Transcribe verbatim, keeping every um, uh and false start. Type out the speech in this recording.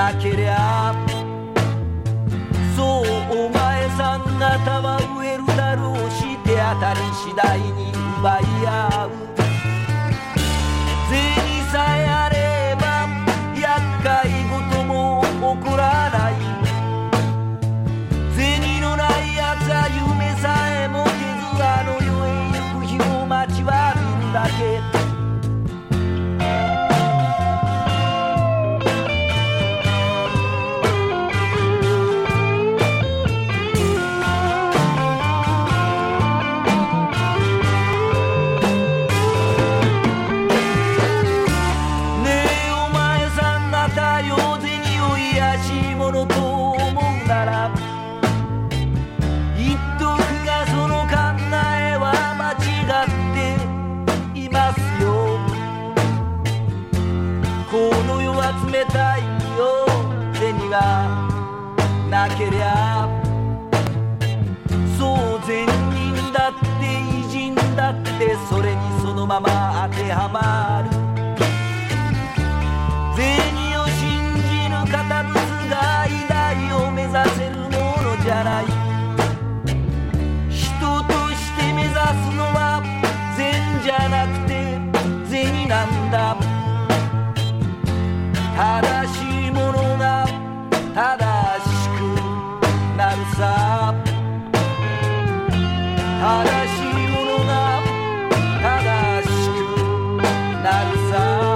なけりゃそうお前さん方は飢えるだろうし手当たり次第に奪い合う銭さえあれば厄介事も起こらない銭のないやつは夢さえも削らの世へ行く日を待ちわびるだけ冷たいよ銭がなけりゃそう善人だって偉人だってそれにそのまま当てはまる